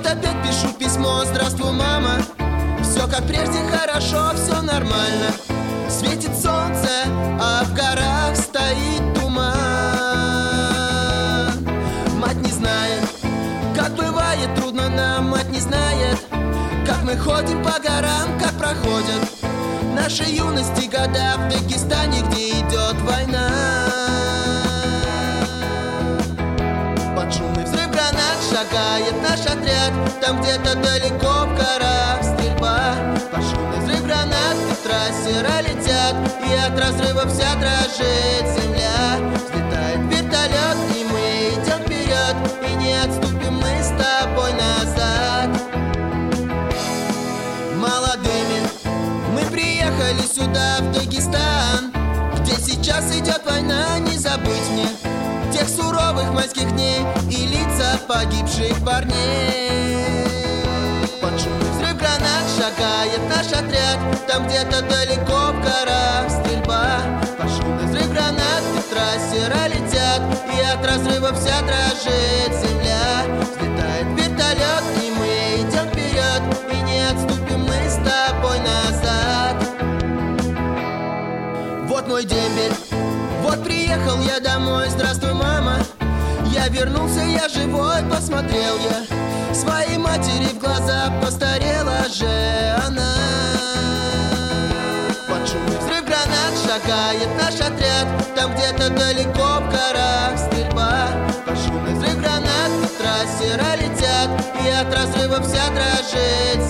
опять пишу письмо: здравствуй, мама. Все как прежде, хорошо, все нормально. Светит солнце, а в горах стоит туман. Мать не знает, как бывает трудно нам. Мать не знает, как мы ходим по горам, как проходят наши юности года в Дагестане, где идет война. Под шумный взрыв гранат шагает наш отряд. Там где-то далеко в горах стрельба. Под шумный взрыв гранат и трассера летят, и от разрыва вся дрожит земля. Взлетает вертолет, и мы идем вперед, и не отступим мы с тобой назад. Молодыми мы приехали сюда, в Дагестан, где сейчас идет война. Не забыть мне тех суровых майских дней и лица погибших парней. Под шумный взрыв гранат шагает наш отряд. Там где-то далеко в горах стрельба. Под шумный взрыв гранат и трассера летят, и от разрыва вся дрожит земля. Взлетает вертолет, и мы идем вперед, и не отступим мы с тобой назад. Вот мой дембель, вот приехал я домой. Здравствуй, мама. Я вернулся, я живой, посмотрел я своей матери в глаза. Постарела же она. Под шумный взрыв гранат шагает наш отряд. Там где-то далеко в горах стрельба. Под шумный взрыв гранат и трассера летят, и от разрыва вся дрожит